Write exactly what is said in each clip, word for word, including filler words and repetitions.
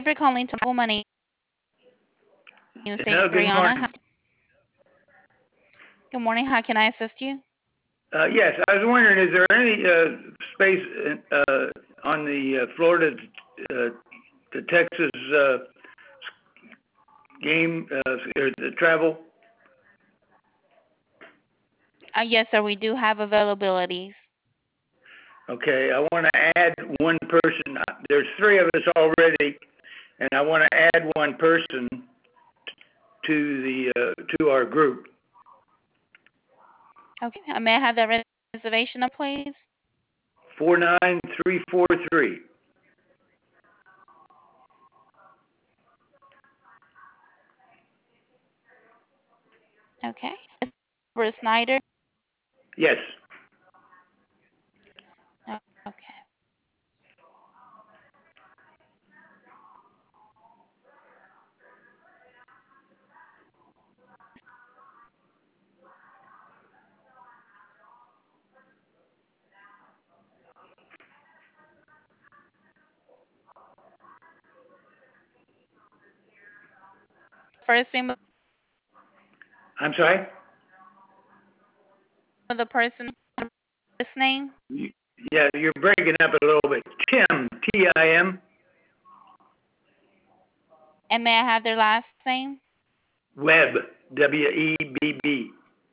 for calling to my name is Hello, good Adriana. morning. Good morning. How can I assist you? Uh, yes, I was wondering, is there any uh, space uh, on the uh, Florida uh, to Texas uh, game uh, or the travel? Uh, yes, sir. We do have availabilities. Okay, I want to add one person. There's three of us already, and I want to add one person to the uh, to our group. Okay. Uh, may I have that reservation, up, please? Four nine three four three. Okay. Bruce Snyder. Yes. Oh, okay. First name I'm sorry. of the person. First name. Yeah, you're breaking up a little bit. Tim, T I M. And may I have their last name? Webb, W E B B.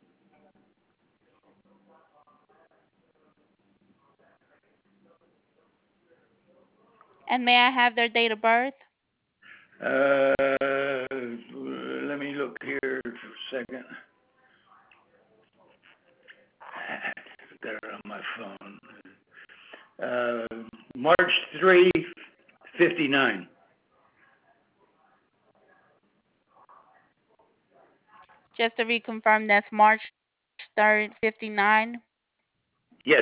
And may I have their date of birth? Uh, let me look here for a second. Got it on my phone. Uh, March three, fifty-nine. Just to reconfirm, that's March third, fifty-nine. Yes.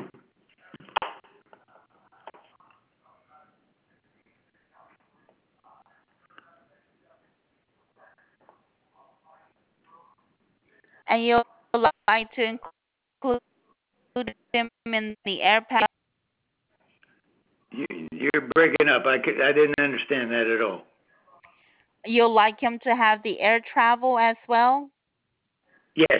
And you'll like to include them in the air pass. You, you're breaking up. I, could, I didn't understand that at all. You'll like him to have the air travel as well? Yes.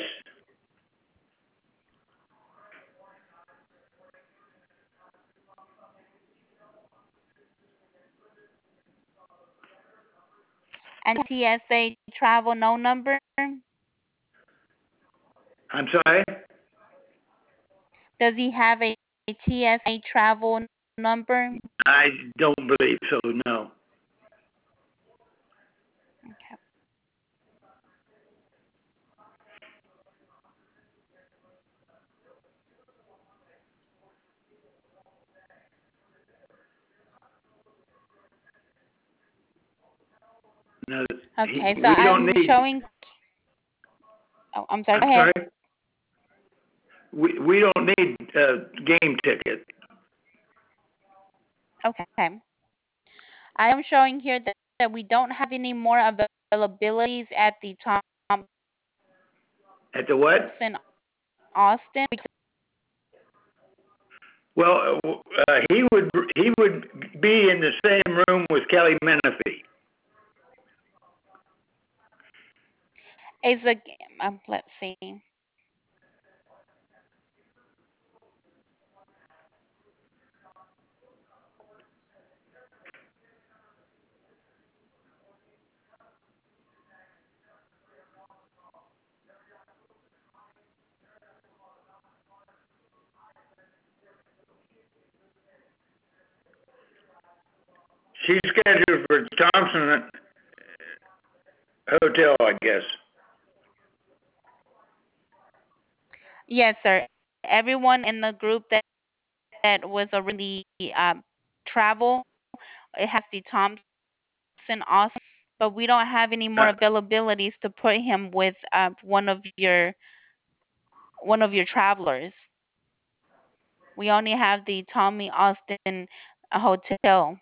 And T S A travel no number? I'm sorry? Does he have a T S A travel number? I don't believe so, no. Okay. No, he, Okay, so we don't I'm need. showing. Oh, I'm sorry. I'm Go ahead. sorry? We, we don't need a game ticket. Okay. I am showing here that, that we don't have any more availabilities at the Thompson At the what? Austin. Well, uh, he would he would be in the same room with Kelly Menifee. Is a um, let's see. She's scheduled for Thompson Hotel, I guess. Yes, sir. Everyone in the group that that was already um, travel, it has the Thompson Austin, but we don't have any Uh, more availabilities to put him with uh, one of your one of your travelers. We only have the Tommy Austin uh, hotel.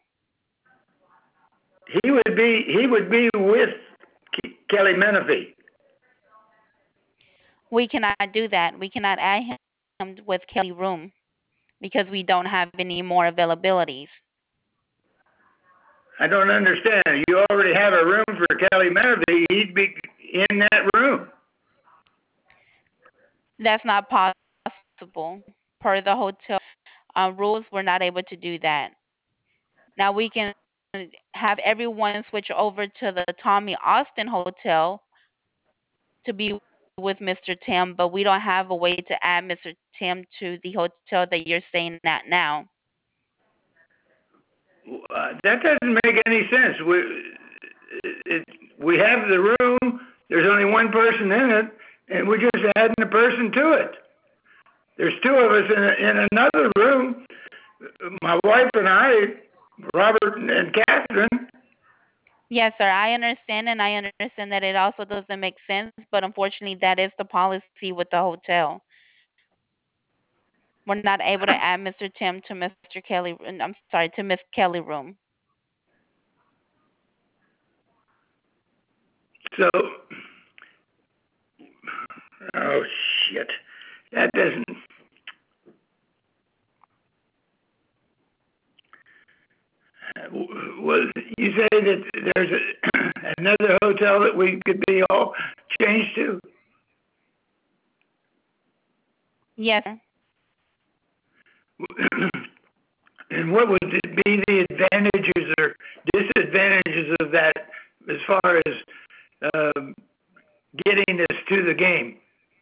he would be he would be with Ke- Kelly Menifee. We cannot do that. We cannot add him with Kelly Room because we don't have any more availabilities. I don't understand. You already have a room for Kelly Menevee. He'd be in that room. That's not possible. Per the hotel uh, rules, we're not able to do that. Now we can have everyone switch over to the Tommy Austin Hotel to be with Mister Tim, but we don't have a way to add Mister Tim to the hotel that you're staying at now. Uh, that doesn't make any sense. We, it, we have the room. There's only one person in it, and we're just adding a person to it. There's two of us in, a, in another room. My wife and I, Robert and Catherine. Yes, sir. I understand, and I understand that it also doesn't make sense, but unfortunately, that is the policy with the hotel. We're not able to add Mister Tim to Mister Kelly. I'm sorry, to Miss Kelly room. So, oh shit, that doesn't. Well, you say that there's a, another hotel that we could be all changed to? Yes, sir. And what would be the advantages or disadvantages of that as far as um, getting us to the game?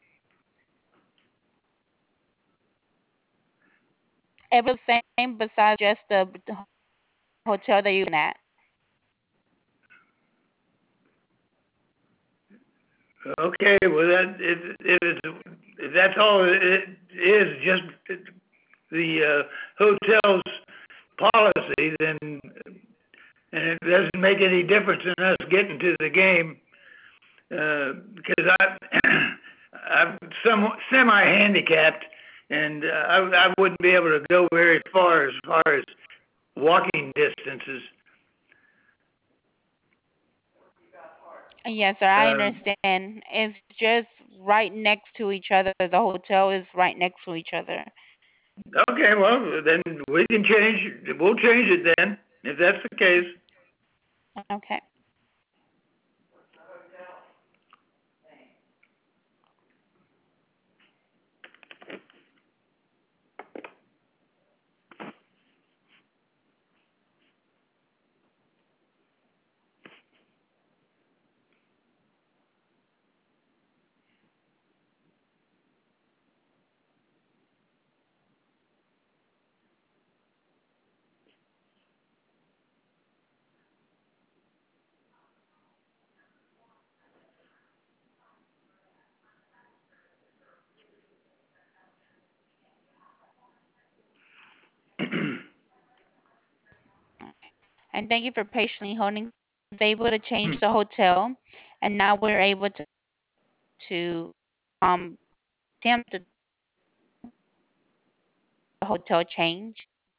It was the same besides just the, the hotel that you're at. Okay, well that if, if, it's, if that's all it is, just the uh, hotel's policy, then and it doesn't make any difference in us getting to the game uh, because I I'm some semi-handicapped and uh, I I wouldn't be able to go very far as far as walking distances. Yes, sir. I Uh, understand. It's just right next to each other. The hotel is right next to each other. okay, well then we can change. We'll change it then if that's the case. Okay. And thank you for patiently holding. I was able to change the hotel, and now we're able to to um attempt the hotel change.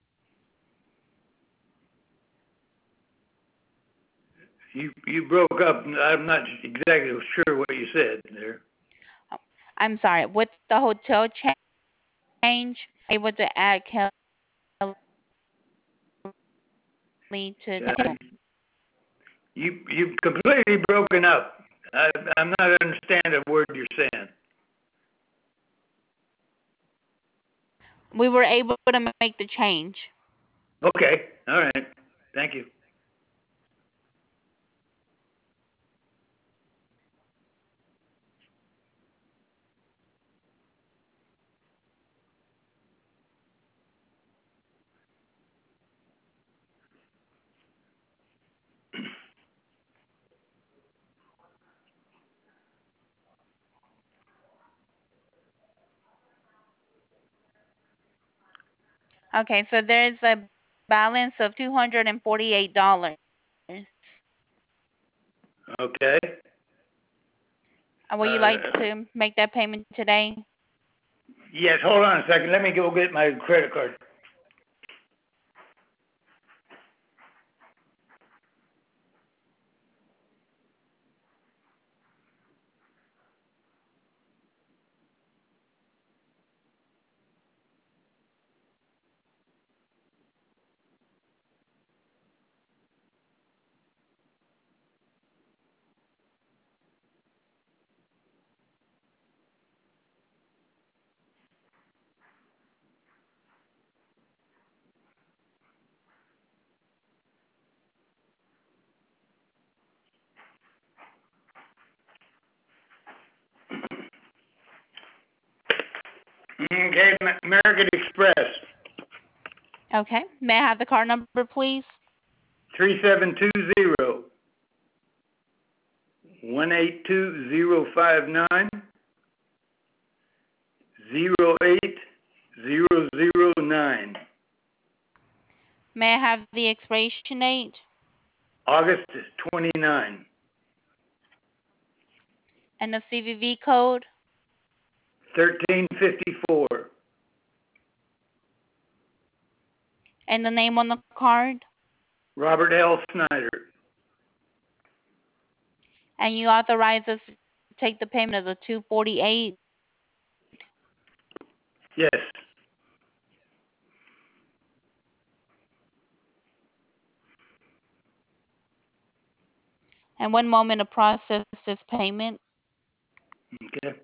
You you broke up. I'm not exactly sure what you said there. Oh, I'm sorry. With the hotel cha- change, able to add Kelly to Uh, the. you you completely broken up. I, I'm not understanding a word you're saying. We were able to make the change. Okay, all right. Thank you. Okay, so there's a balance of two hundred and forty-eight dollars. Okay. Uh, Would you like Uh, to make that payment today? yes. Hold on a second. Let me go get my credit card. Okay, American Express, Okay. May I have the card number, please? three seven two zero, one eight two zero five nine, zero eight zero zero nine. May I have the expiration date? August twenty-nine, And the C V V code? thirteen fifty-four. And the name on the card? Robert L. Snyder. And you authorize us to take the payment of the two forty-eight? Yes. And one moment to process this payment. Okay.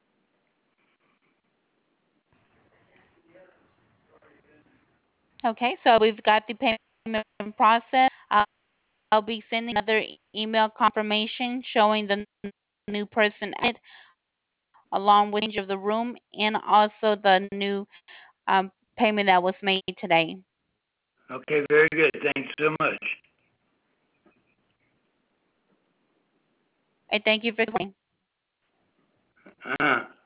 Okay, so we've got the payment process. I'll, I'll be sending another e- email confirmation showing the n- new person added, along with change of the room and also the new um, payment that was made today. Okay, very good. Thanks so much. I thank you for. Uh-huh.